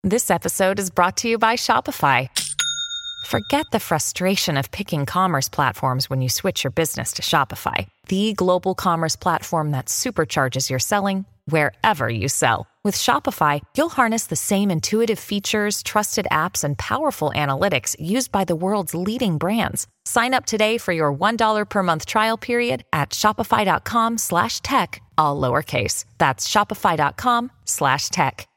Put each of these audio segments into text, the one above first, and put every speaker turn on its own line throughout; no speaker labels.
This episode is brought to you by Shopify. Forget the frustration of picking commerce platforms when you switch your business to Shopify, the global commerce platform that supercharges your selling wherever you sell. With Shopify, you'll harness the same intuitive features, trusted apps, and powerful analytics used by the world's leading brands. Sign up today for your $1 per month trial period at shopify.com/tech, all lowercase. That's shopify.com/tech.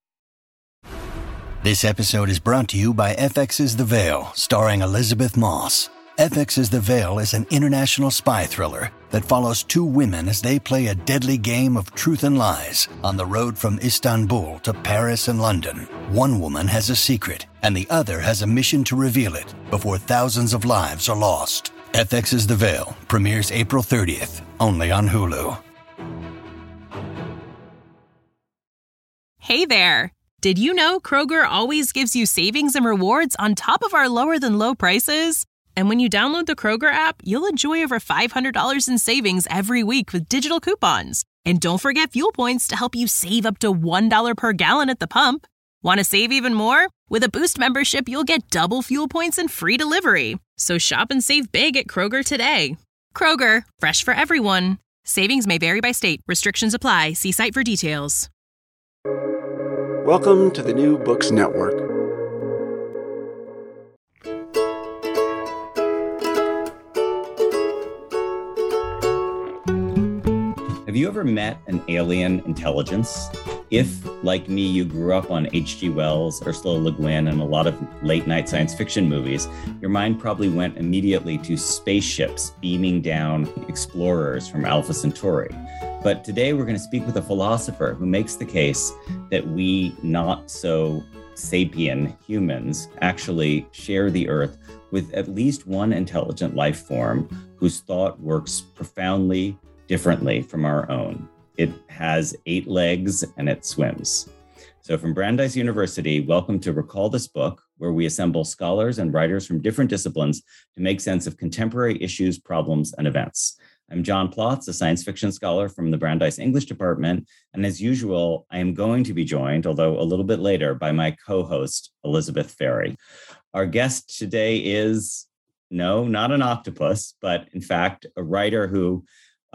This episode is brought to you by FX's The Veil, starring Elizabeth Moss. FX's The Veil is an international spy thriller that follows two women as they play a deadly game of truth and lies on the road from Istanbul to Paris and London. One woman has a secret, and the other has a mission to reveal it before thousands of lives are lost. FX's The Veil premieres April 30th, only on Hulu.
Hey there! Did you know Kroger always gives you savings and rewards on top of our lower-than-low prices? And when you download the Kroger app, you'll enjoy over $500 in savings every week with digital coupons. And don't forget fuel points to help you save up to $1 per gallon at the pump. Want to save even more? With a Boost membership, you'll get double fuel points and free delivery. So shop and save big at Kroger today. Kroger, fresh for everyone. Savings may vary by state. Restrictions apply. See site for details.
Welcome to the New Books Network.
Have you ever met an alien intelligence? If, like me, you grew up on H.G. Wells, Ursula Le Guin, and a lot of late-night science fiction movies, your mind probably went immediately to spaceships beaming down explorers from Alpha Centauri. But today we're going to speak with a philosopher who makes the case that we not so sapient humans actually share the Earth with at least one intelligent life form whose thought works profoundly differently from our own. It has 8 legs and it swims. So from Brandeis University, welcome to Recall This Book, where we assemble scholars and writers from different disciplines to make sense of contemporary issues, problems, and events. I'm John Plotz, a science fiction scholar from the Brandeis English Department. And as usual, I am going to be joined, although a little bit later, by my co-host, Elizabeth Ferry. Our guest today is, no, not an octopus, but in fact, a writer who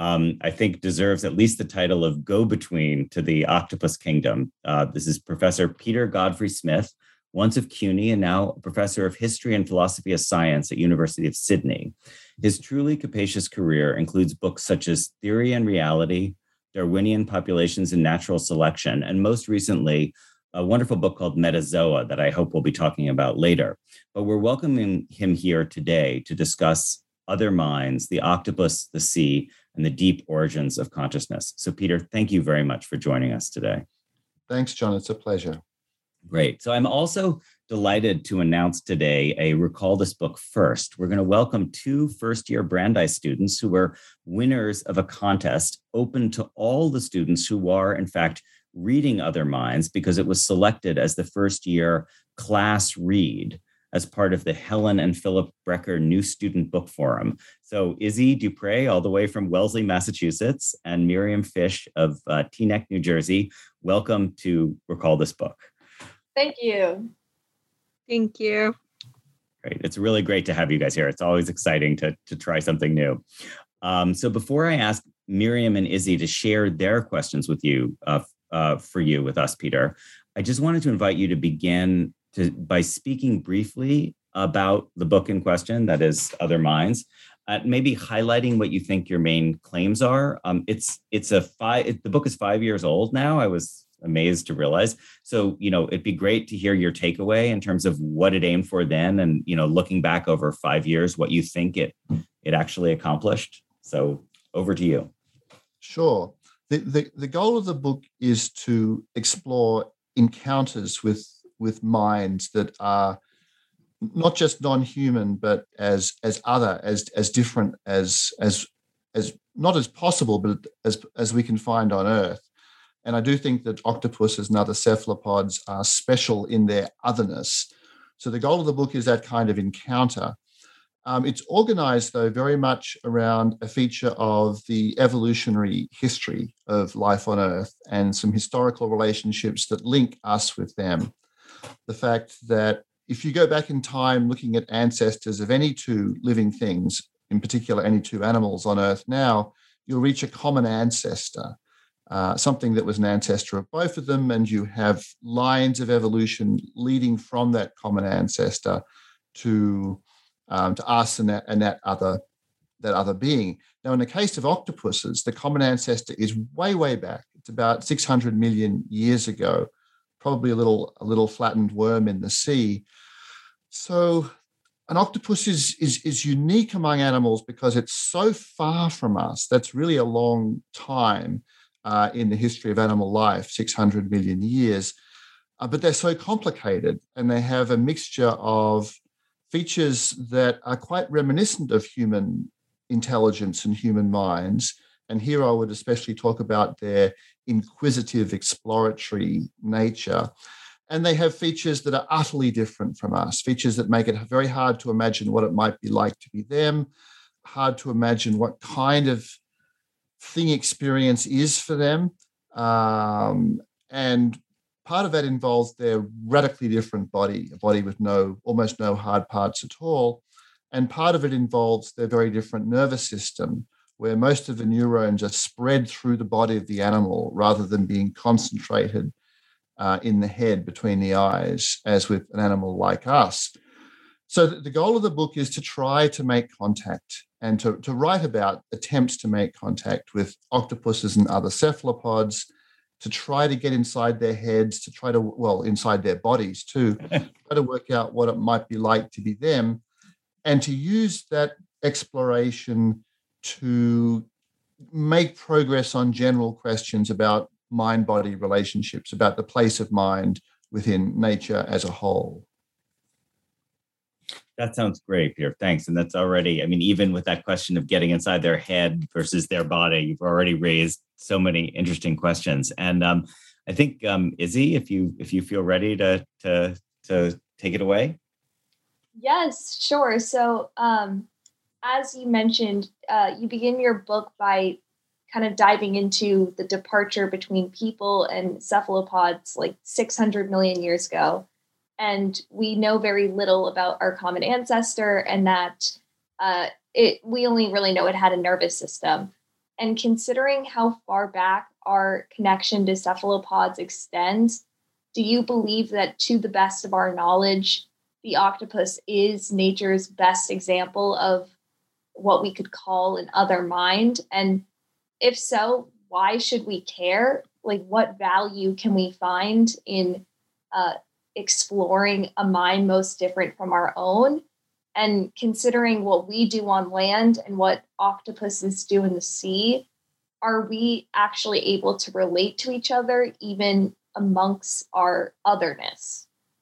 I think deserves at least the title of go-between to the octopus kingdom. This is Professor Peter Godfrey Smith, once of CUNY and now a professor of history and philosophy of science at University of Sydney. His truly capacious career includes books such as Theory and Reality, Darwinian Populations and Natural Selection, and most recently, a wonderful book called Metazoa that I hope we'll be talking about later. But we're welcoming him here today to discuss other minds, the octopus, the sea, and the deep origins of consciousness. So Peter, thank you very much for joining us today.
Thanks, John. It's a pleasure.
Great. So I'm also delighted to announce today a Recall This Book First. We're going to welcome 2 first-year Brandeis students who were winners of a contest open to all the students who are, in fact, reading Other Minds because it was selected as the first-year class read as part of the Helen and Philip Brecker New Student Book Forum. So Izzy Dupre, all the way from Wellesley, Massachusetts, and Miriam Fish of Teaneck, New Jersey, welcome to Recall This Book.
Thank you.
Thank you.
Great. It's really great to have you guys here. It's always exciting to try something new. So before I ask Miriam and Izzy to share their questions with you, with us, Peter, I just wanted to invite you to begin by speaking briefly about the book in question, that is Other Minds, maybe highlighting what you think your main claims are. The book is 5 years old now. I was amazed to realize. So, it'd be great to hear your takeaway in terms of what it aimed for then and, looking back over 5 years, what you think it actually accomplished. So over to you.
Sure. The goal of the book is to explore encounters with minds that are not just non-human, but as other, as different as not as possible, but as we can find on Earth. And I do think that octopuses and other cephalopods are special in their otherness. So the goal of the book is that kind of encounter. It's organized, though, very much around a feature of the evolutionary history of life on Earth and some historical relationships that link us with them. the fact that if you go back in time looking at ancestors of any two living things, in particular any two animals on Earth now, you'll reach a common ancestor, something that was an ancestor of both of them, and you have lines of evolution leading from that common ancestor to us and that other being. Now, in the case of octopuses, the common ancestor is way, way back. It's about 600 million years ago, probably a little flattened worm in the sea. So an octopus is unique among animals because it's so far from us. That's really a long time in the history of animal life, 600 million years. But they're so complicated, and they have a mixture of features that are quite reminiscent of human intelligence and human minds. And here I would especially talk about their inquisitive, exploratory nature. And they have features that are utterly different from us, features that make it very hard to imagine what it might be like to be them, hard to imagine what kind of thing experience is for them. And part of that involves their radically different body, a body with almost no hard parts at all. And part of it involves their very different nervous system, where most of the neurons are spread through the body of the animal rather than being concentrated in the head between the eyes, as with an animal like us. So the goal of the book is to try to make contact and to write about attempts to make contact with octopuses and other cephalopods, to try to get inside their heads, inside their bodies too, try to work out what it might be like to be them, and to use that exploration to make progress on general questions about mind-body relationships, about the place of mind within nature as a whole.
That sounds great, Peter. Thanks. And that's already, even with that question of getting inside their head versus their body, you've already raised so many interesting questions. And I think, Izzy, if you feel ready to take it away.
Yes, sure. So as you mentioned, you begin your book by kind of diving into the departure between people and cephalopods like 600 million years ago. And we know very little about our common ancestor, and that we only really know it had a nervous system. And considering how far back our connection to cephalopods extends, do you believe that, to the best of our knowledge, the octopus is nature's best example of what we could call an other mind? And if so, why should we care? Like, what value can we find in exploring a mind most different from our own? And considering what we do on land and what octopuses do in the sea, are we actually able to relate to each other even amongst our otherness?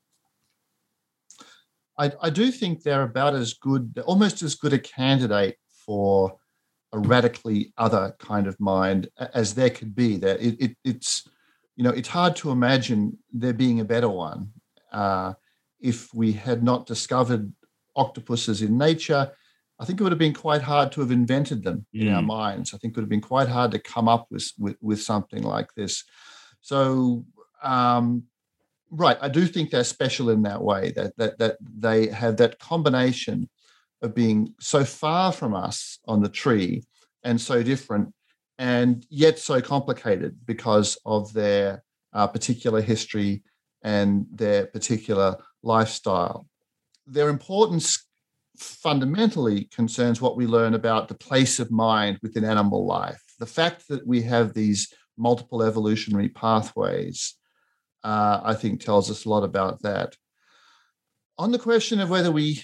I do think they're about as good, almost as good a candidate for a radically other kind of mind as there could be. That it's hard to imagine there being a better one. If we had not discovered octopuses in nature, I think it would have been quite hard to have invented them in our minds. I think it would have been quite hard to come up with something like this. So, right, I do think they're special in that way, that they have that combination of being so far from us on the tree and so different, and yet so complicated because of their particular history and their particular lifestyle. Their importance fundamentally concerns what we learn about the place of mind within animal life. The fact that we have these multiple evolutionary pathways, I think, tells us a lot about that. On the question of whether we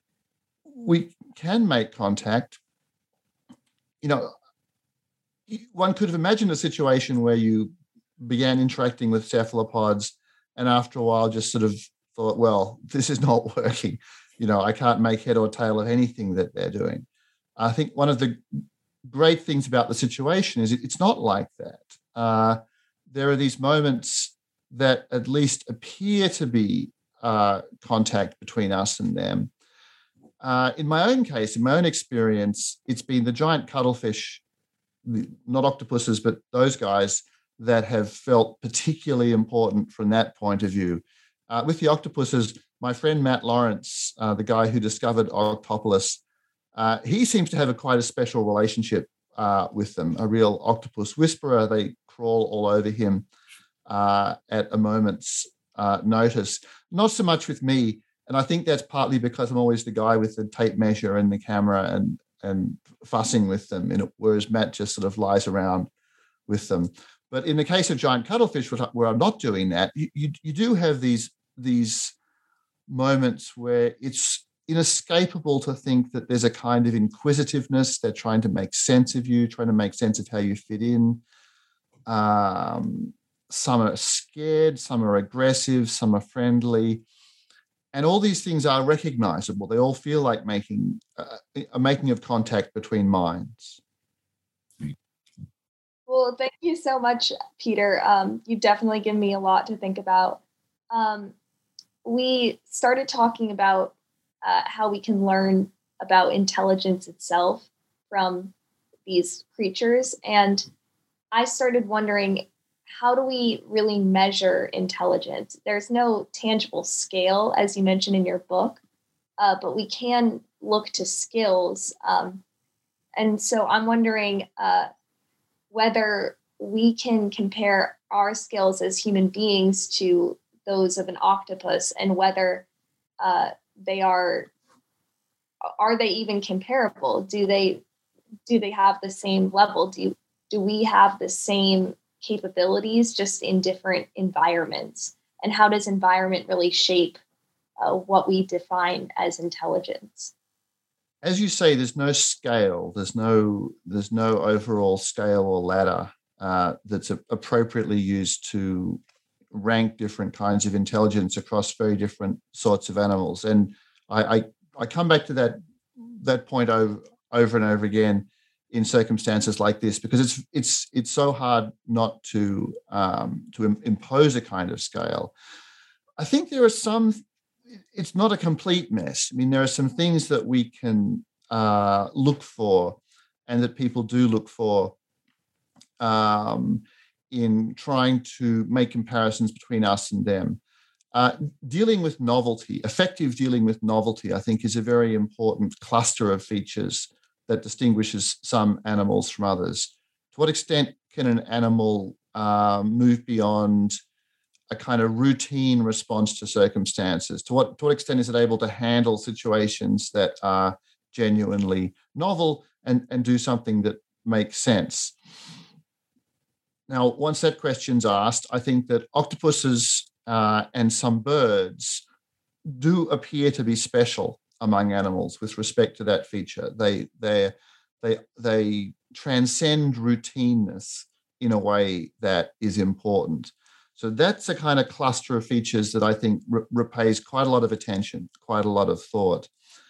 can make contact, one could have imagined a situation where you began interacting with cephalopods and after a while just sort of thought, well, this is not working. I can't make head or tail of anything that they're doing. I think one of the great things about the situation is it's not like that. There are these moments that at least appear to be contact between us and them. In my own case, in my own experience, it's been the giant cuttlefish, not octopuses, but those guys that have felt particularly important from that point of view. with the octopuses, my friend Matt Lawrence, the guy who discovered Octopolis, he seems to have quite a special relationship with them, a real octopus whisperer. They crawl all over him at a moment's notice. Not so much with me, and I think that's partly because I'm always the guy with the tape measure and the camera and fussing with them, whereas Matt just sort of lies around with them. But in the case of giant cuttlefish, where I'm not doing that, you do have these moments where it's inescapable to think that there's a kind of inquisitiveness. They're trying to make sense of you, trying to make sense of how you fit in. Some are scared, some are aggressive, some are friendly. And all these things are recognizable. They all feel like a making of contact between minds.
Well, thank you so much, Peter. You've definitely given me a lot to think about. We started talking about how we can learn about intelligence itself from these creatures. And I started wondering, how do we really measure intelligence? There's no tangible scale, as you mentioned in your book, but we can look to skills. And so I'm wondering whether we can compare our skills as human beings to those of an octopus, and whether they are they even comparable? Do they have the same level? Do we have the same capabilities, just in different environments? And how does environment really shape what we define as intelligence?
As you say, there's no scale. There's no overall scale or ladder that's appropriately used to rank different kinds of intelligence across very different sorts of animals. And I come back to that point over and over again in circumstances like this, because it's so hard not to impose a kind of scale. I think there are some. It's not a complete mess. I mean, there are some things that we can look for, and that people do look for in trying to make comparisons between us and them. Dealing with novelty, effective dealing with novelty, I think, is a very important cluster of features that distinguishes some animals from others. To what extent can an animal move beyond a kind of routine response to circumstances? To what extent is it able to handle situations that are genuinely novel and do something that makes sense? Now, once that question's asked, I think that octopuses and some birds do appear to be special among animals with respect to that feature. They transcend routineness in a way that is important. So that's a kind of cluster of features that I think repays quite a lot of attention, quite a lot of thought.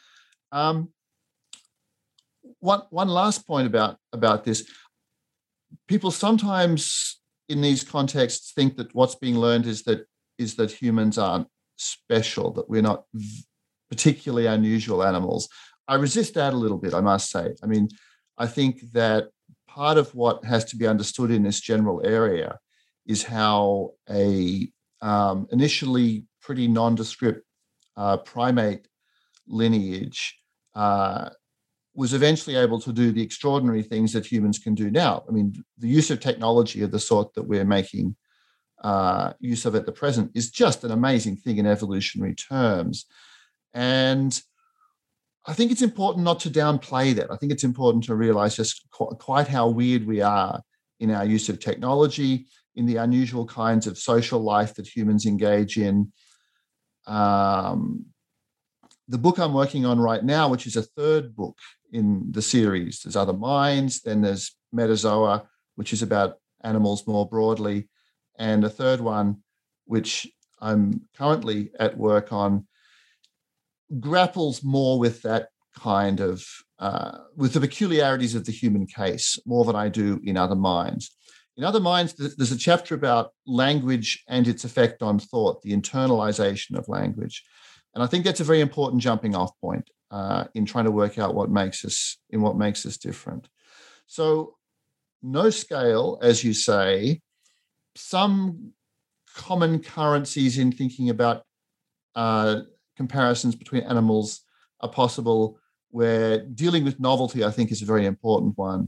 One last point about this. People sometimes in these contexts think that what's being learned is that humans aren't special, that we're not particularly unusual animals. I resist that a little bit, I must say. I mean, I think that part of what has to be understood in this general area is how a initially pretty nondescript primate lineage was eventually able to do the extraordinary things that humans can do now. I mean, the use of technology of the sort that we're making use of at the present is just an amazing thing in evolutionary terms. And I think it's important not to downplay that. I think it's important to realize just quite how weird we are in our use of technology, in the unusual kinds of social life that humans engage in. The book I'm working on right now, which is a third book in the series, there's Other Minds, then there's Metazoa, which is about animals more broadly, and a third one, which I'm currently at work on, grapples more with that kind of, with the peculiarities of the human case, more than I do in Other Minds. In Other Minds, there's a chapter about language and its effect on thought, the internalization of language. And I think that's a very important jumping off point in trying to work out what makes us different. So no scale, as you say, some common currencies in thinking about comparisons between animals are possible, where dealing with novelty, I think, is a very important one.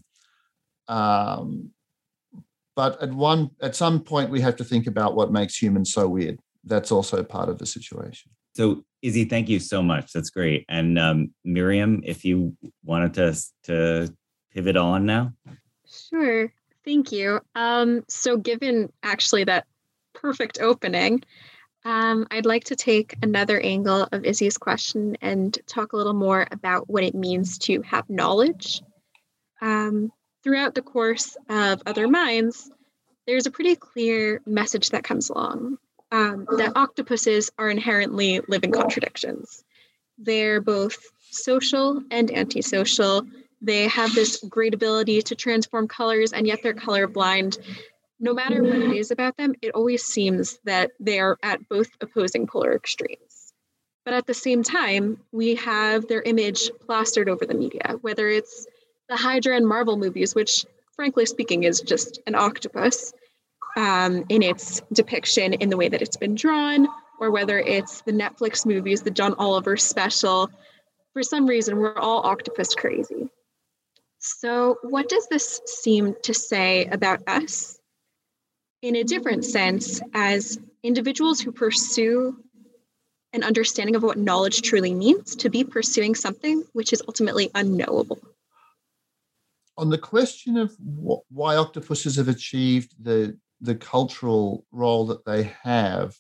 But at some point, we have to think about what makes humans so weird. That's also part of the situation.
So, Izzy, thank you so much. That's great. And Miriam, if you wanted to pivot on now.
Sure. Thank you. So given actually that perfect opening, I'd like to take another angle of Izzy's question and talk a little more about what it means to have knowledge. Throughout the course of Other Minds, there's a pretty clear message that comes along, that octopuses are inherently living contradictions. They're both social and antisocial. They have this great ability to transform colors, and yet they're colorblind. No matter what it is about them, it always seems that they are at both opposing polar extremes. But at the same time, we have their image plastered over the media, whether it's the Hydra and Marvel movies, which, frankly speaking, is just an octopus in its depiction in the way that it's been drawn, or whether it's the Netflix movies, the John Oliver special. For some reason, we're all octopus crazy. So what does this seem to say about us? In a different sense, as individuals who pursue an understanding of what knowledge truly means, to be pursuing something which is ultimately unknowable.
On the question of why octopuses have achieved the cultural role that they have,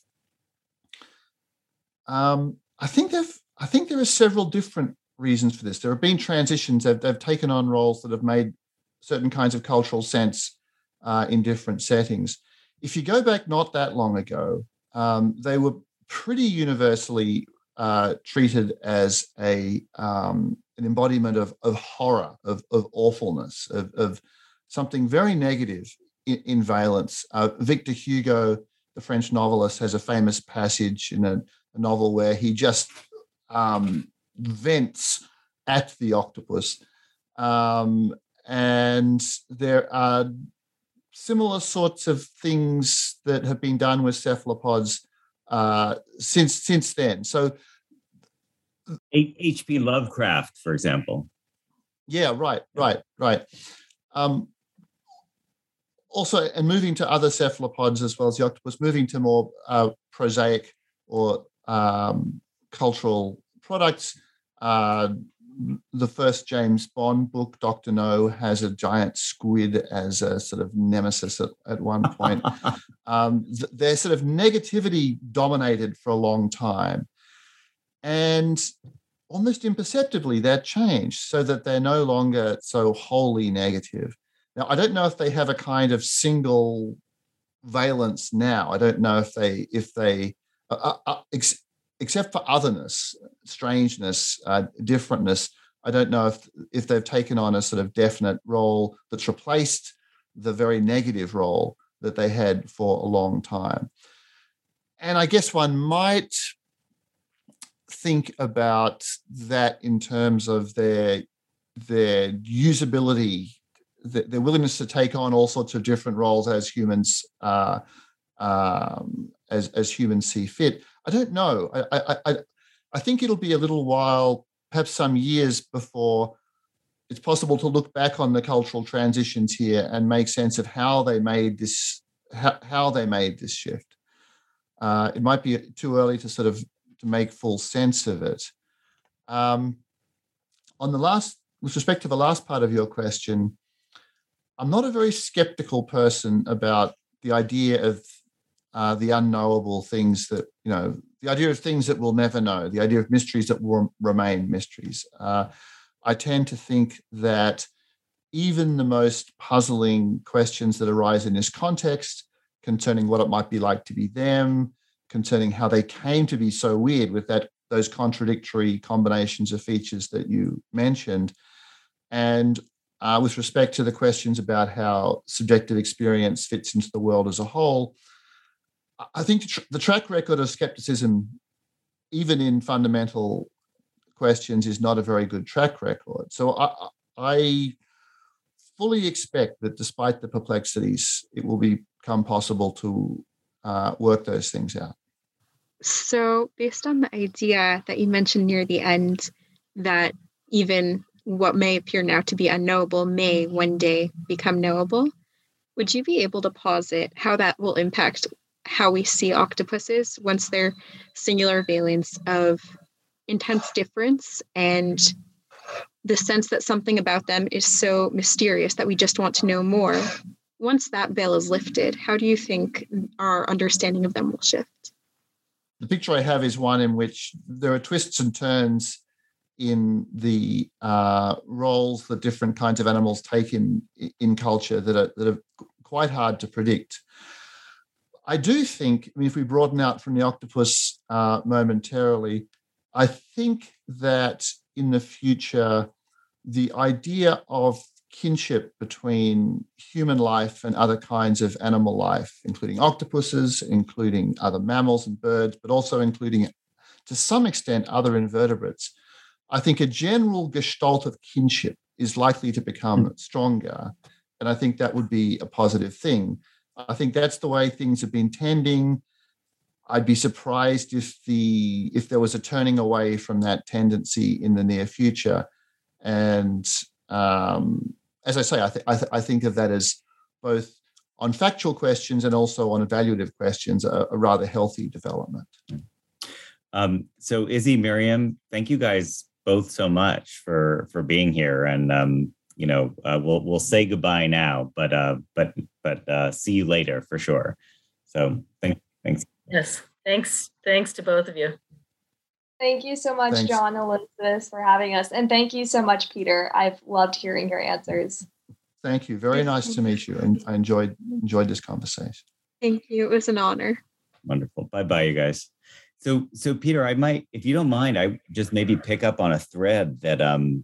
I think there are several different reasons for this. There have been transitions. They've taken on roles that have made certain kinds of cultural sense in different settings. If you go back not that long ago, they were pretty universally treated as an embodiment of horror, of awfulness, of something very negative in valence. Victor Hugo, the French novelist, has a famous passage in a novel where he just vents at the octopus. And there are similar sorts of things that have been done with cephalopods since then. So
H.P. Lovecraft, for example.
Yeah, right. Also, and moving to other cephalopods as well as the octopus, moving to more prosaic or cultural products. The first James Bond book, Dr. No, has a giant squid as a sort of nemesis at one point. Their sort of negativity dominated for a long time. And almost imperceptibly, that changed so that they're no longer so wholly negative. Now, I don't know if they have a kind of single valence now. I don't know if they except for otherness, strangeness, differentness, I don't know if they've taken on a sort of definite role that's replaced the very negative role that they had for a long time. And I guess one might think about that in terms of their usability, their willingness to take on all sorts of different roles as humans as humans see fit. I don't know. I think it'll be a little while, perhaps some years, before it's possible to look back on the cultural transitions here and make sense of how they made this shift. It might be too early to make full sense of it. With respect to the last part of your question, I'm not a very skeptical person about the idea of the unknowable things that, the idea of things that we'll never know, the idea of mysteries that will remain mysteries. I tend to think that even the most puzzling questions that arise in this context concerning what it might be like to be them, concerning how they came to be so weird with those contradictory combinations of features that you mentioned, and with respect to the questions about how subjective experience fits into the world as a whole, I think the track record of skepticism, even in fundamental questions, is not a very good track record. So I fully expect that despite the perplexities, it will become possible to work those things out.
So based on the idea that you mentioned near the end, that even what may appear now to be unknowable may one day become knowable, would you be able to posit how that will impact how we see octopuses once their singular valence of intense difference and the sense that something about them is so mysterious that we just want to know more? Once that veil is lifted, how do you think our understanding of them will shift?
The picture I have is one in which there are twists and turns in the roles that different kinds of animals take in culture that are quite hard to predict. I do think, if we broaden out from the octopus momentarily, I think that in the future, the idea of kinship between human life and other kinds of animal life, including octopuses, including other mammals and birds, but also including, to some extent, other invertebrates, I think a general gestalt of kinship is likely to become stronger. And I think that would be a positive thing. I think that's the way things have been tending. I'd be surprised if there was a turning away from that tendency in the near future. And as I say, I think of that as both on factual questions and also on evaluative questions, a rather healthy development.
So Izzy, Miriam, thank you guys both so much for being here, and we'll say goodbye now, but see you later for sure. So thanks.
Yes, thanks to both of you.
Thank you so much,
Thanks.
John and Elizabeth, for having us, and thank you so much, Peter. I've loved hearing your answers.
Thank you. Very nice to meet you, and I enjoyed this conversation.
Thank you. It was an honor.
Wonderful. Bye, you guys. So Peter, I might, if you don't mind, I just maybe pick up on a thread that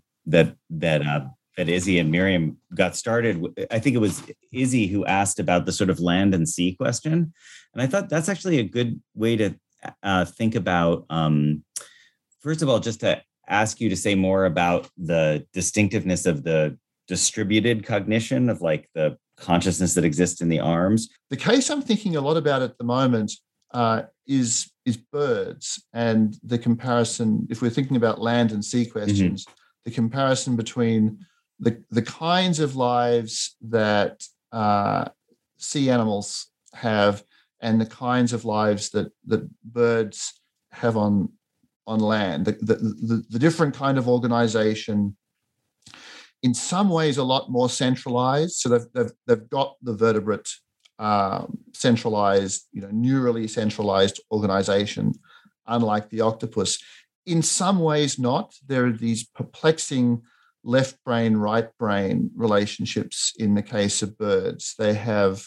Izzy and Miriam got started. I think it was Izzy who asked about the sort of land and sea question, and I thought that's actually a good way to think about. First of all, just to ask you to say more about the distinctiveness of the distributed cognition of like the consciousness that exists in the arms.
The case I'm thinking a lot about at the moment is birds, and the comparison, if we're thinking about land and sea questions, the comparison between the kinds of lives that sea animals have and the kinds of lives that birds have on land. The different kind of organization, in some ways a lot more centralized. So they've got the vertebrate centralized, neurally centralized organization, unlike the octopus. In some ways not. There are these perplexing left brain, right brain relationships in the case of birds. They have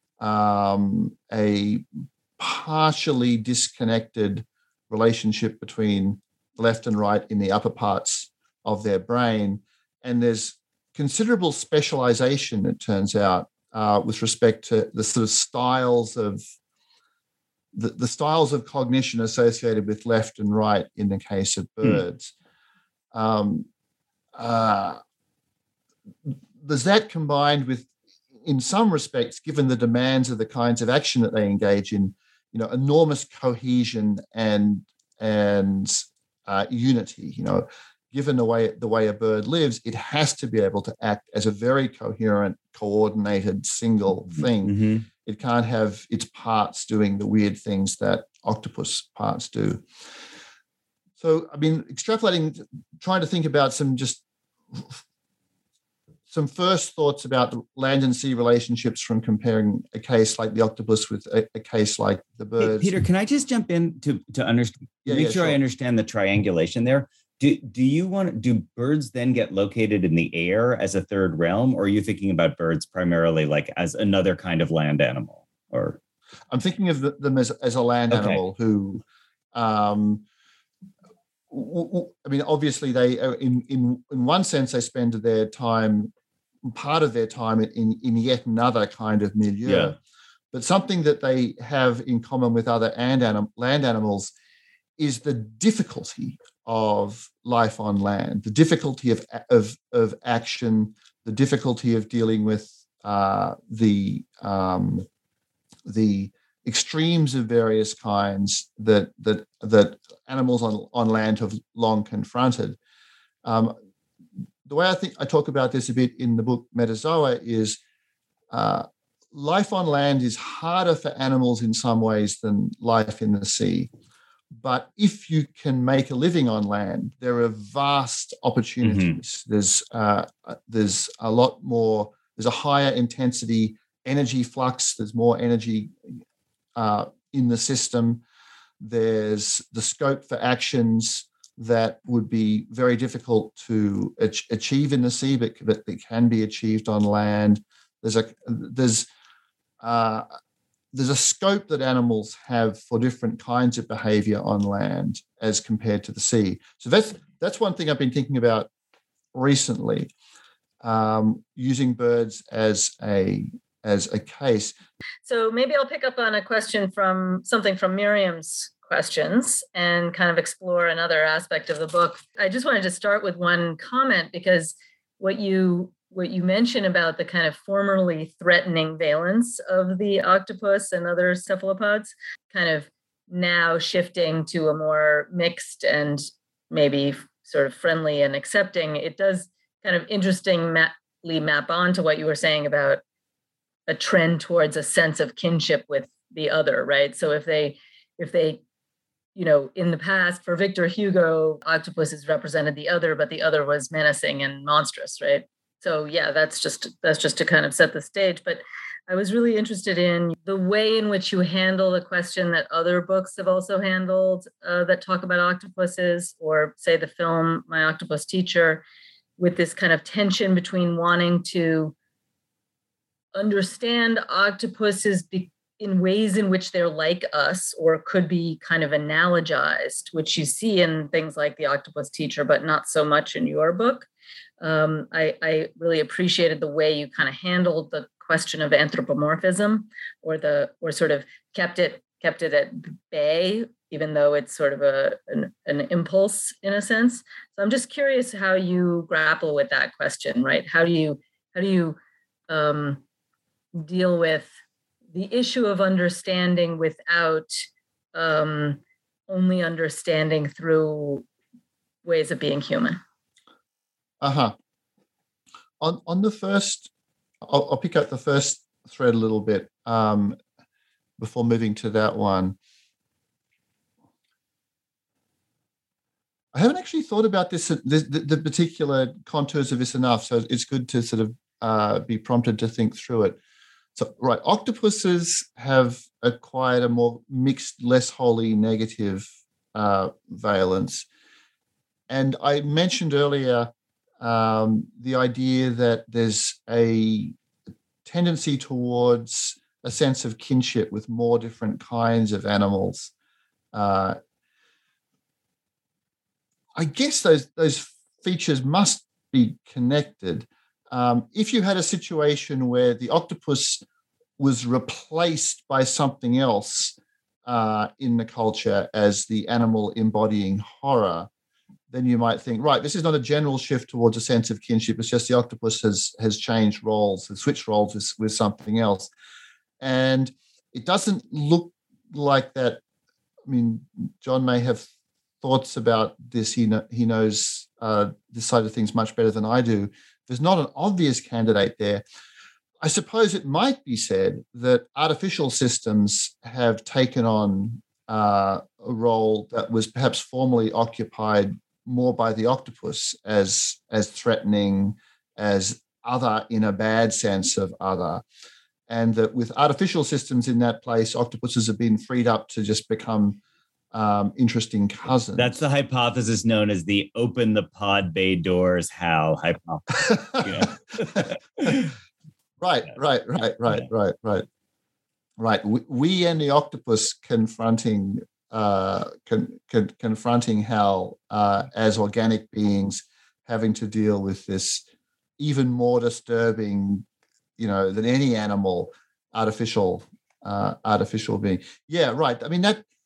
a partially disconnected relationship between left and right in the upper parts of their brain. And there's considerable specialization, it turns out, with respect to the sort of styles of the styles of cognition associated with left and right in the case of birds. There's that combined with, in some respects, given the demands of the kinds of action that they engage in, enormous cohesion and unity. Given the way a bird lives, it has to be able to act as a very coherent, coordinated, single thing. It can't have its parts doing the weird things that octopus parts do. So, extrapolating, trying to think about some first thoughts about the land and sea relationships from comparing a case like the octopus with a case like the birds.
Hey, Peter, can I just jump in to understand? Make sure I understand the triangulation there. Do birds then get located in the air as a third realm, or are you thinking about birds primarily like as another kind of land animal? Or
I'm thinking of them as a land animal who, obviously they in one sense they spend part of their time in yet another kind of milieu. Yeah. But something that they have in common with other land animals is the difficulty of life on land, the difficulty of action, the difficulty of dealing with the extremes of various kinds that animals on land have long confronted. The way I talk about this a bit in the book Metazoa is life on land is harder for animals in some ways than life in the sea. But if you can make a living on land, there are vast opportunities. Mm-hmm. There's a lot more. There's a higher intensity energy flux. There's more energy in the system. There's the scope for actions that would be very difficult to achieve in the sea, but that can be achieved on land. There's a scope that animals have for different kinds of behavior on land as compared to the sea. So that's one thing I've been thinking about recently, using birds as a case.
So maybe I'll pick up on a question from Miriam's questions and kind of explore another aspect of the book. I just wanted to start with one comment, because what you mentioned about the kind of formerly threatening valence of the octopus and other cephalopods kind of now shifting to a more mixed and maybe sort of friendly and accepting, it does kind of interestingly map on to what you were saying about a trend towards a sense of kinship with the other, right? So if they in the past, for Victor Hugo, octopuses represented the other, but the other was menacing and monstrous, right? So yeah, that's just to kind of set the stage. But I was really interested in the way in which you handle the question that other books have also handled that talk about octopuses, or say the film My Octopus Teacher, with this kind of tension between wanting to understand octopuses in ways in which they're like us or could be kind of analogized, which you see in things like The Octopus Teacher, but not so much in your book. I really appreciated the way you kind of handled the question of anthropomorphism, or sort of kept it at bay, even though it's sort of an impulse in a sense. So I'm just curious how you grapple with that question, right? How do you deal with the issue of understanding without only understanding through ways of being human?
On the first, I'll pick up the first thread a little bit before moving to that one. I haven't actually thought about the particular contours of this enough, so it's good to sort of be prompted to think through it. So, right, octopuses have acquired a more mixed, less wholly negative valence. And I mentioned earlier the idea that there's a tendency towards a sense of kinship with more different kinds of animals. I guess those features must be connected. If you had a situation where the octopus was replaced by something else in the culture as the animal embodying horror, then you might think, right, this is not a general shift towards a sense of kinship. It's just the octopus has changed roles, has switched roles with something else. And it doesn't look like that. I mean, John may have thoughts about this. He knows this side of things much better than I do. There's not an obvious candidate there. I suppose it might be said that artificial systems have taken on a role that was perhaps formerly occupied more by the octopus as threatening, as other in a bad sense of other. And that with artificial systems in that place, octopuses have been freed up to just become interesting cousins.
That's the hypothesis known as the open the pod bay doors how hypothesis.
Right. We and the octopus confronting Hal as organic beings, having to deal with this even more disturbing, than any animal, artificial being. Yeah, right. I mean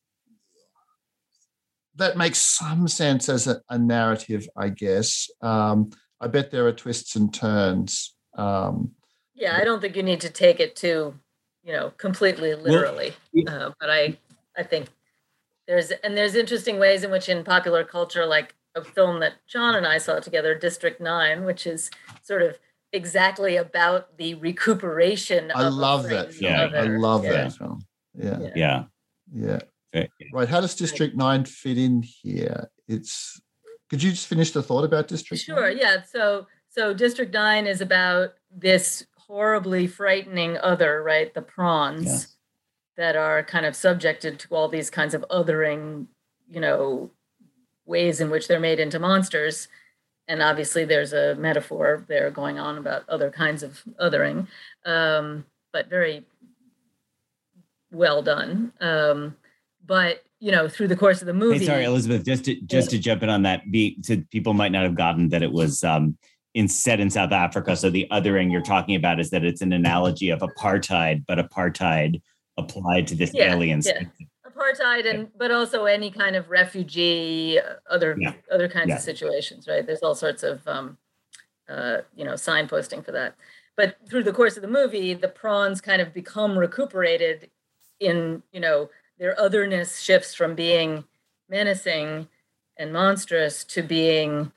that makes some sense as a narrative, I guess. I bet there are twists and turns.
Yeah, I don't think you need to take it to completely literally. But I think there's interesting ways in which in popular culture, like a film that John and I saw together, District 9, which is sort of exactly about the recuperation.
I love that film. I love that film. Yeah. Right. How does District 9 fit in here? Could you just finish the thought about District 9?
Sure. Yeah. So District 9 is about this horribly frightening other, right? The prawns that are kind of subjected to all these kinds of othering, ways in which they're made into monsters. And obviously there's a metaphor there going on about other kinds of othering, but very well done. But, through the course of the movie.
Hey, sorry, Elizabeth, just to jump in on that, people might not have gotten that it was set in South Africa. So the othering you're talking about is that it's an analogy of apartheid, but apartheid applied to this aliens.
Yeah. Apartheid, but also any kind of refugee, other kinds of situations, right? There's all sorts of, signposting for that. But through the course of the movie, the prawns kind of become recuperated in, their otherness shifts from being menacing and monstrous to being,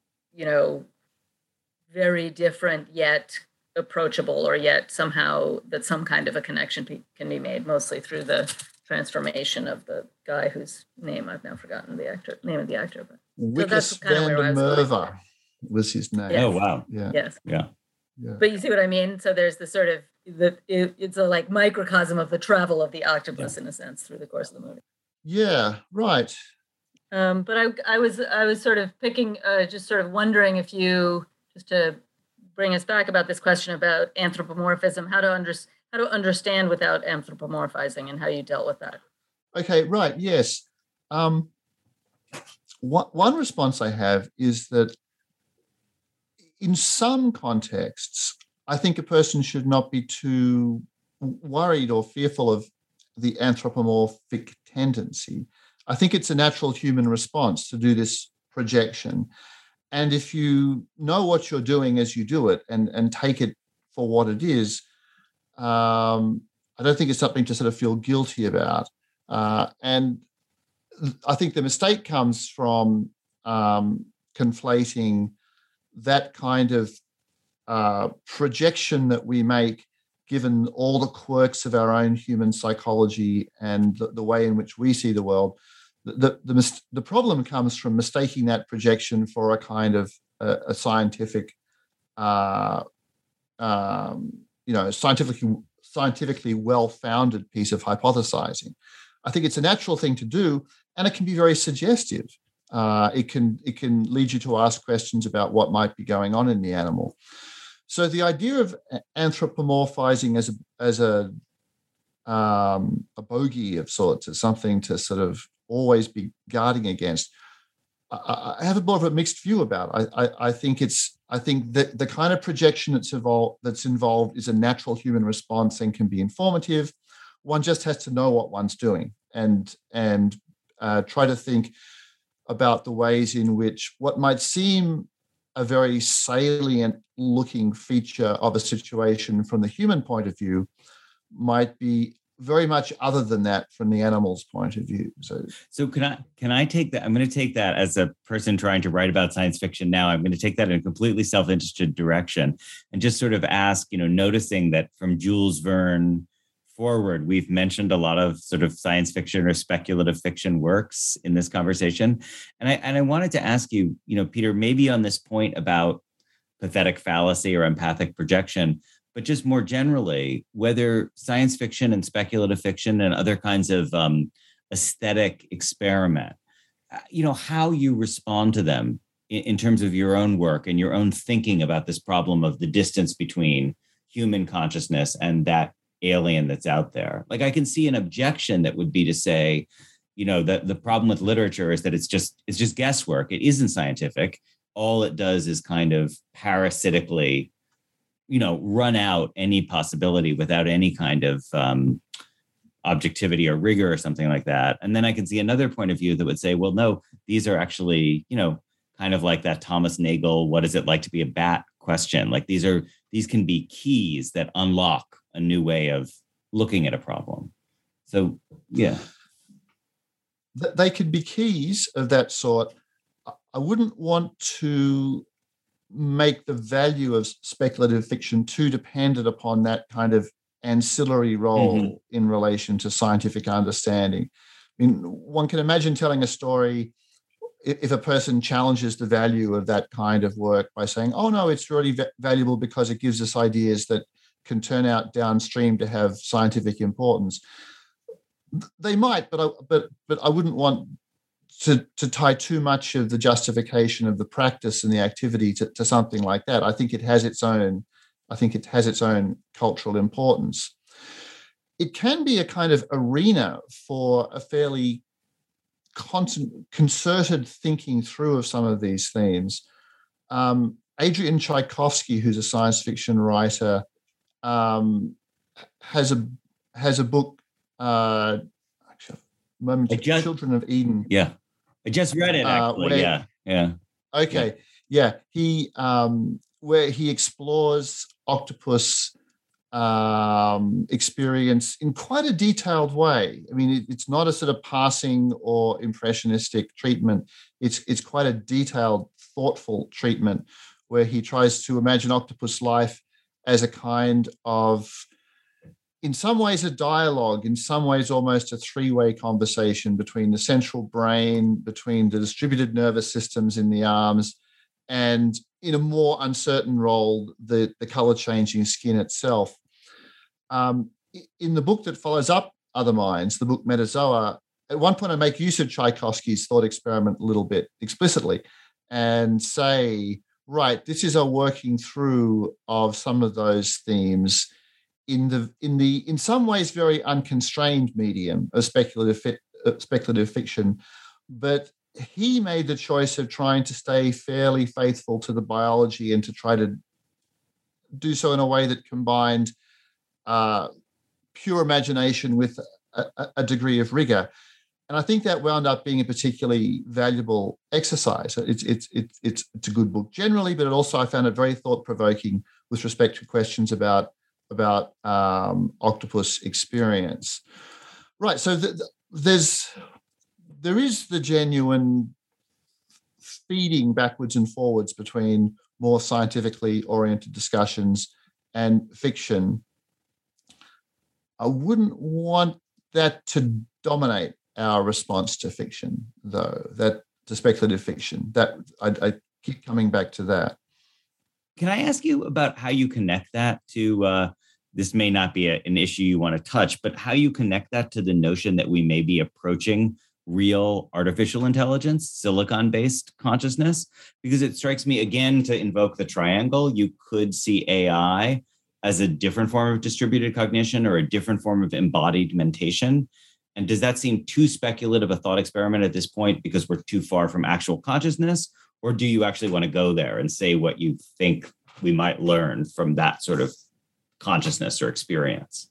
very different yet approachable, or yet somehow that some kind of a connection can be made, mostly through the transformation of the guy whose name I've now forgotten name of the actor. But
Wikus van der Merwe was his name.
Yes.
Oh wow!
Yeah. Yes.
Yeah.
But you see what I mean? So there's the sort of it's a like microcosm of the travel of the octopus in a sense through the course of the movie.
Yeah. Right.
But I was sort of picking, just sort of wondering if you, just to bring us back about this question about anthropomorphism, how to understand without anthropomorphizing, and how you dealt with that.
Okay, right, yes. One response I have is that in some contexts, I think a person should not be too worried or fearful of the anthropomorphic tendency. I think it's a natural human response to do this projection. And if you know what you're doing as you do it and take it for what it is, I don't think it's something to sort of feel guilty about. And I think the mistake comes from conflating that kind of projection that we make, given all the quirks of our own human psychology and the way in which we see the world. The problem comes from mistaking that projection for a kind of a scientific, scientifically well-founded piece of hypothesizing. I think it's a natural thing to do, and it can be very suggestive. It can lead you to ask questions about what might be going on in the animal. So the idea of anthropomorphizing as a bogey of sorts, as something to sort of always be guarding against, I have a more of a mixed view about it. I think that the kind of projection that's involved is a natural human response and can be informative. One just has to know what one's doing and try to think about the ways in which what might seem a very salient looking feature of a situation from the human point of view might be very much other than that from the animal's point of view. So
can I take that? I'm going to take that as a person trying to write about science fiction now. I'm going to take that in a completely self-interested direction and just sort of ask, noticing that from Jules Verne forward, we've mentioned a lot of sort of science fiction or speculative fiction works in this conversation. And I wanted to ask you, Peter, maybe on this point about pathetic fallacy or empathic projection, but just more generally, whether science fiction and speculative fiction and other kinds of aesthetic experiment, how you respond to them in terms of your own work and your own thinking about this problem of the distance between human consciousness and that alien that's out there. Like, I can see an objection that would be to say, the problem with literature is that it's just guesswork. It isn't scientific. All it does is kind of parasitically run out any possibility without any kind of objectivity or rigor or something like that. And then I can see another point of view that would say, well, no, these are actually, kind of like that Thomas Nagel, what is it like to be a bat question? Like these can be keys that unlock a new way of looking at a problem. So, yeah.
They could be keys of that sort. I wouldn't want to make the value of speculative fiction too dependent upon that kind of ancillary role in relation to scientific understanding. I mean, one can imagine telling a story if a person challenges the value of that kind of work by saying, oh, no, it's really valuable because it gives us ideas that can turn out downstream to have scientific importance. They might, but I wouldn't want to tie too much of the justification of the practice and the activity to something like that. I think it has its own cultural importance. It can be a kind of arena for a fairly concerted thinking through of some of these themes. Adrian Tchaikovsky, who's a science fiction writer, has a book. Children of Eden.
Yeah, I just read it. Actually, yeah.
Okay, yeah. He where he explores octopus experience in quite a detailed way. I mean, it's not a sort of passing or impressionistic treatment. It's quite a detailed, thoughtful treatment where he tries to imagine octopus life as a kind of, in some ways, a dialogue, in some ways almost a three-way conversation between the central brain, between the distributed nervous systems in the arms, and in a more uncertain role, the color-changing skin itself. In the book that follows up Other Minds, the book Metazoa, at one point I make use of Tchaikovsky's thought experiment a little bit explicitly and say, right, this is a working through of some of those themes in some ways very unconstrained medium of speculative fiction, but he made the choice of trying to stay fairly faithful to the biology and to try to do so in a way that combined pure imagination with a degree of rigor. And I think that wound up being a particularly valuable exercise. It's a good book generally, but I found it very thought-provoking with respect to questions about octopus experience. Right, so there is the genuine feeding backwards and forwards between more scientifically oriented discussions and fiction. I wouldn't want that to dominate our response to fiction, though, to speculative fiction. That I keep coming back to that.
Can I ask you about how you connect that to, this may not be an issue you want to touch, but how you connect that to the notion that we may be approaching real artificial intelligence, silicon-based consciousness? Because it strikes me, again, to invoke the triangle, you could see AI as a different form of distributed cognition or a different form of embodied mentation. And does that seem too speculative a thought experiment at this point because we're too far from actual consciousness? Or do you actually want to go there and say what you think we might learn from that sort of consciousness or experience?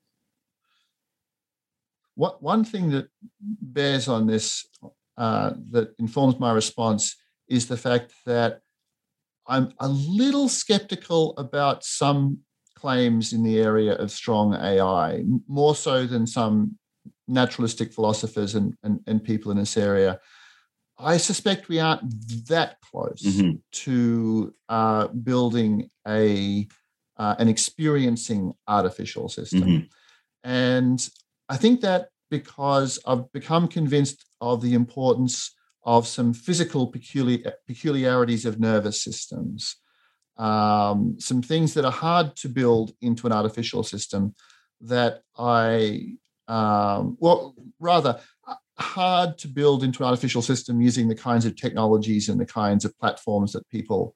One thing that bears on this, that informs my response, is the fact that I'm a little skeptical about some claims in the area of strong AI, more so than some naturalistic philosophers and people in this area. I suspect we aren't that close to building an experiencing artificial system. And I think that because I've become convinced of the importance of some physical peculiarities of nervous systems, some things that are hard to build into an artificial system that hard to build into an artificial system using the kinds of technologies and the kinds of platforms that people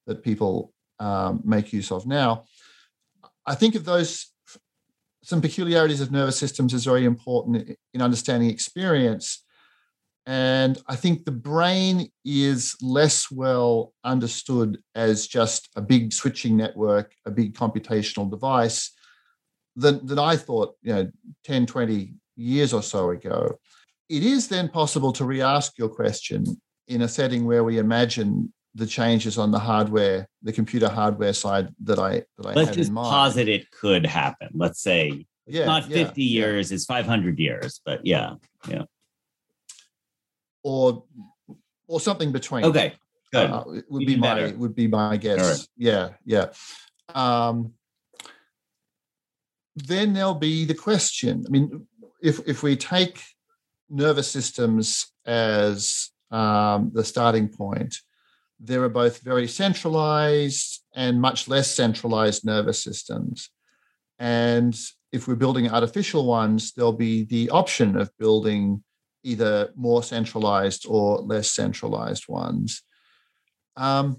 make use of now. I think of those, some peculiarities of nervous systems is very important in understanding experience. And I think the brain is less well understood as just a big switching network, a big computational device than I thought, 10, 20 years or so ago. It is then possible to re-ask your question in a setting where we imagine the changes on the hardware, the computer hardware side that I
Let's
have
just
in mind.
posit it could happen. Let's say
Yeah,
not 50
yeah.
years, it's 500 years, but yeah.
Or something between.
Okay, good.
It would be my guess. Right. Yeah. Then there'll be the question. I mean, if we take nervous systems as the starting point, there are both very centralized and much less centralized nervous systems. And if we're building artificial ones, there'll be the option of building either more centralized or less centralized ones. In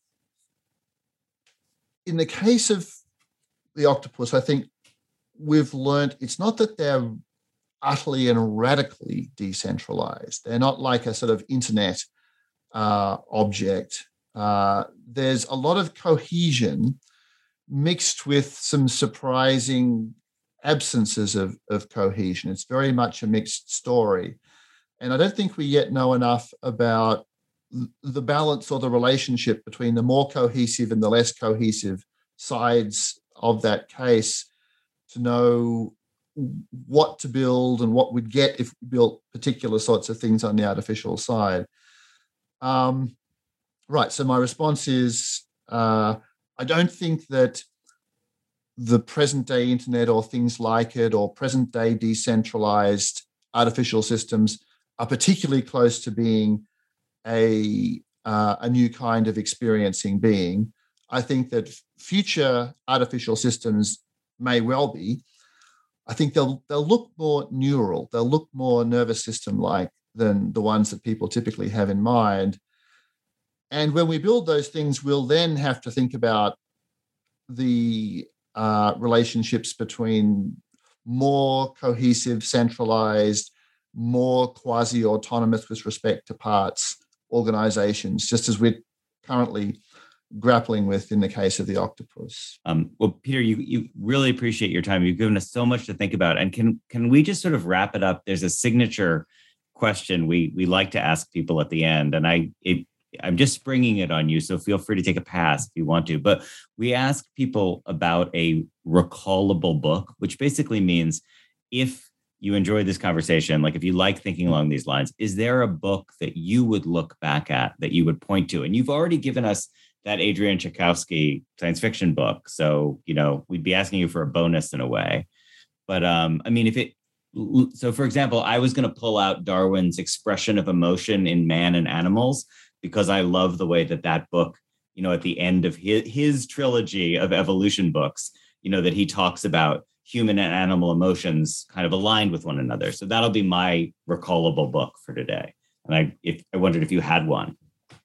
the case of the octopus, I think we've learned it's not that they're utterly and radically decentralized. They're not like a sort of internet object. There's a lot of cohesion mixed with some surprising absences of cohesion. It's very much a mixed story. And I don't think we yet know enough about the balance or the relationship between the more cohesive and the less cohesive sides of that case to know what to build and what we'd get if we built particular sorts of things on the artificial side. Right, so my response is I don't think that the present-day internet or things like it or present-day decentralized artificial systems are particularly close to being a new kind of experiencing being. I think that future artificial systems may well be. I think they'll look more neural. They'll look more nervous system-like than the ones that people typically have in mind. And when we build those things, we'll then have to think about the relationships between more cohesive, centralized, more quasi-autonomous with respect to parts organizations, just as we're currently grappling with in the case of the octopus.
Well, Peter, you really appreciate your time. You've given us so much to think about. And can we just sort of wrap it up? There's a signature question we like to ask people at the end, and I'm just springing it on you, so feel free to take a pass if you want to. But we ask people about a recallable book, which basically means if you enjoy this conversation, like if you like thinking along these lines, is there a book that you would look back at that you would point to? And you've already given us that Adrian Tchaikovsky science fiction book. So, we'd be asking you for a bonus in a way. But so for example, I was going to pull out Darwin's Expression of Emotion in Man and Animals, because I love the way that book, at the end of his trilogy of evolution books, that he talks about human and animal emotions kind of aligned with one another. So that'll be my recallable book for today. And I wondered if you had one.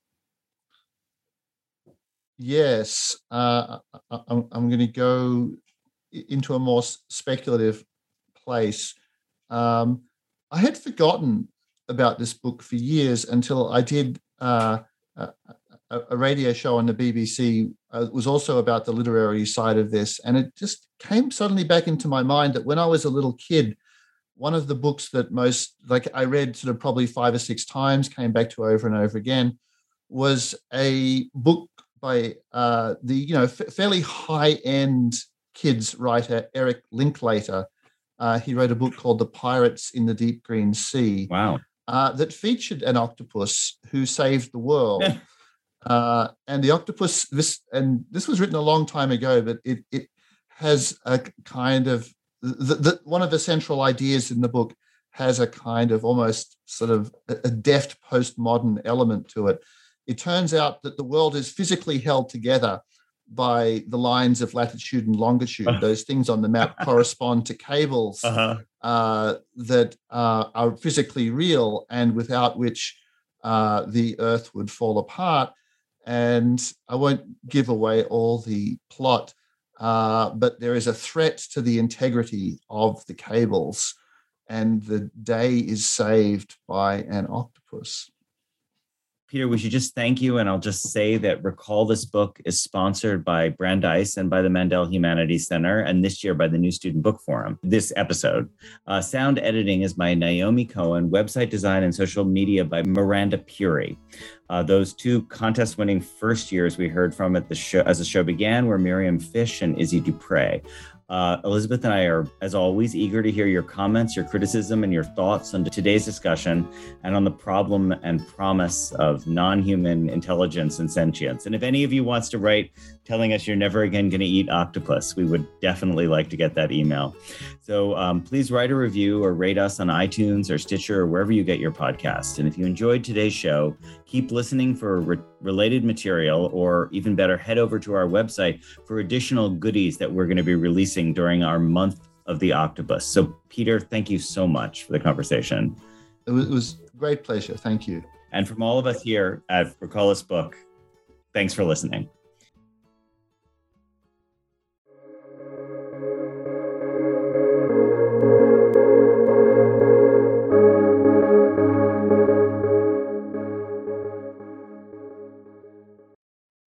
Yes, I'm going to go into a more speculative place. I had forgotten about this book for years until I did a radio show on the BBC. It was also about the literary side of this, and it just came suddenly back into my mind that when I was a little kid, one of the books that I read sort of probably 5 or 6 times, came back to over and over again, was a book by the fairly high-end kids writer Eric Linklater. He wrote a book called The Pirates in the Deep Green Sea.
Wow.
That featured an octopus who saved the world. And the octopus, this was written a long time ago, but it has a kind of, one of the central ideas in the book has a kind of almost sort of a deft postmodern element to it. It turns out that the world is physically held together by the lines of latitude and longitude. Those things on the map correspond to cables that are physically real and without which the Earth would fall apart. And I won't give away all the plot, but there is a threat to the integrity of the cables, and the day is saved by an octopus.
Peter, we should just thank you. And I'll just say that Recall This Book is sponsored by Brandeis and by the Mandel Humanities Center, and this year by the New Student Book Forum, this episode. Sound editing is by Naomi Cohen, website design and social media by Miranda Puri. Those 2 contest-winning first years we heard from at the show as the show began were Miriam Fish and Izzy Dupre. Elizabeth and I are, as always, eager to hear your comments, your criticism, and your thoughts on today's discussion and on the problem and promise of non-human intelligence and sentience. And if any of you wants to write telling us you're never again going to eat octopus, we would definitely like to get that email. So please write a review or rate us on iTunes or Stitcher or wherever you get your podcast. And if you enjoyed today's show, keep listening for related material, or even better, head over to our website for additional goodies that we're going to be releasing during our month of the octopus. So Peter, thank you so much for the conversation.
It was a great pleasure. Thank you.
And from all of us here at Recall This Book, thanks for listening.